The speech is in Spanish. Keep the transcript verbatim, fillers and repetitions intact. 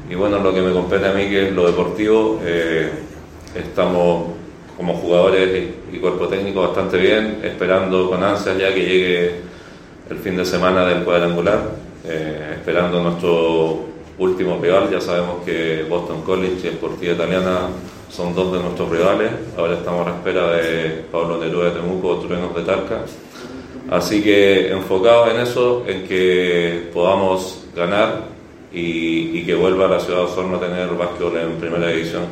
y bueno, lo que me compete a mí, que es lo deportivo, eh, estamos como jugadores y, y cuerpo técnico bastante bien, esperando con ansias ya que llegue el fin de semana del cuadrangular, eh, esperando nuestro último rival. Ya sabemos que Boston College y Sportiva Italiana son dos de nuestros rivales. Ahora estamos a la espera de Pablo Neruda de Temuco o Truenos de Talca. Así que enfocados en eso, en que podamos ganar y, y que vuelva a la ciudad de Osorno a tener básquetbol en primera división,